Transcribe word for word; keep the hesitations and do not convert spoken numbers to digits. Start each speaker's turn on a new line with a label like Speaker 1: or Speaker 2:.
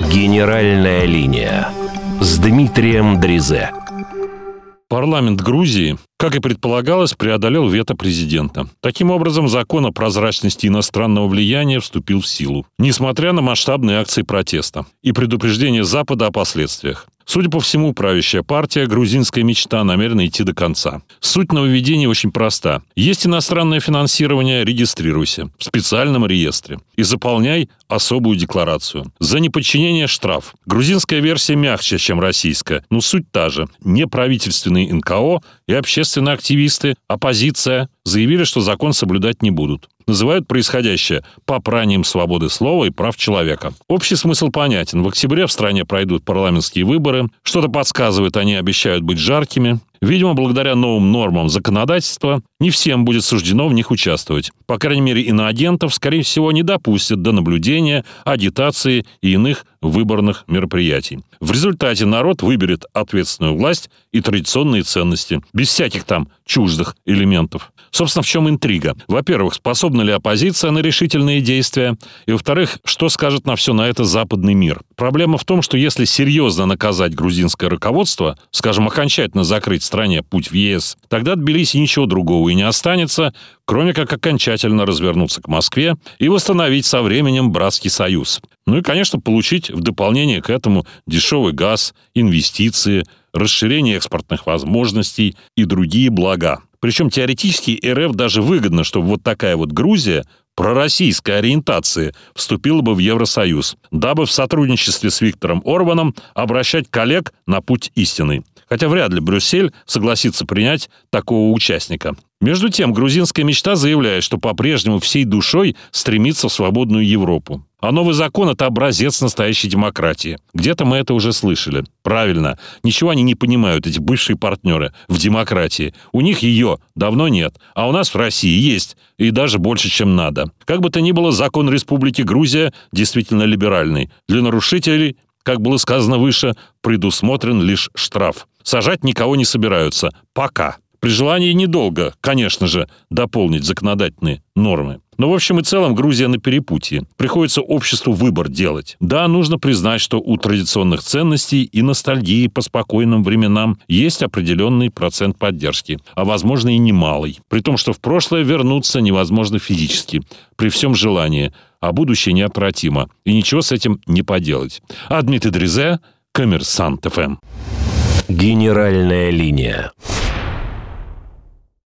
Speaker 1: Генеральная линия с Дмитрием Дрезе.
Speaker 2: Парламент Грузии, как и предполагалось, преодолел вето президента. Таким образом, закон о прозрачности иностранного влияния вступил в силу, несмотря на масштабные акции протеста и предупреждение Запада о последствиях. Судя по всему, правящая партия «Грузинская мечта» намерена идти до конца. Суть нововведения очень проста. Есть иностранное финансирование – регистрируйся в специальном реестре и заполняй особую декларацию. За неподчинение штраф. Грузинская версия мягче, чем российская, но суть та же. Неправительственные эн ка о и общественные активисты, оппозиция заявили, что закон соблюдать не будут. Называют происходящее попранием свободы слова и прав человека. Общий смысл понятен. В октябре в стране пройдут парламентские выборы. Что-то подсказывает, они обещают быть жаркими. Видимо, благодаря новым нормам законодательства не всем будет суждено в них участвовать. По крайней мере, иноагентов, скорее всего, не допустят до наблюдения, агитации и иных выборных мероприятий. В результате народ выберет ответственную власть и традиционные ценности, без всяких там чуждых элементов. Собственно, в чем интрига? Во-первых, способна ли оппозиция на решительные действия? И, во-вторых, что скажет на все на это западный мир? Проблема в том, что если серьезно наказать грузинское руководство, скажем, окончательно закрыть стране путь в е эс, тогда от Тбилиси ничего другого и не останется, кроме как окончательно развернуться к Москве и восстановить со временем братский союз. Ну и, конечно, получить в дополнение к этому дешевый газ, инвестиции, расширение экспортных возможностей и другие блага. Причем теоретически эр эф даже выгодно, чтобы вот такая вот Грузия пророссийской ориентации вступила бы в Евросоюз, дабы в сотрудничестве с Виктором Орбаном обращать коллег на путь истинный. Хотя вряд ли Брюссель согласится принять такого участника. Между тем, грузинская мечта заявляет, что по-прежнему всей душой стремится в свободную Европу. А новый закон – это образец настоящей демократии. Где-то мы это уже слышали. Правильно. Ничего они не понимают, эти бывшие партнеры, в демократии. У них ее давно нет, а у нас в России есть, и даже больше, чем надо. Как бы то ни было, закон Республики Грузия действительно либеральный. Для нарушителей, как было сказано выше, предусмотрен лишь штраф. Сажать никого не собираются. Пока. При желании недолго, конечно же, дополнить законодательные нормы. Но в общем и целом Грузия на перепутье. Приходится обществу выбор делать. Да, нужно признать, что у традиционных ценностей и ностальгии по спокойным временам есть определенный процент поддержки, а возможно и немалый. При том, что в прошлое вернуться невозможно физически, при всем желании, а будущее неотвратимо, и ничего с этим не поделать. А Дмитрий Дрезе, Коммерсант эф эм.
Speaker 1: Генеральная линия.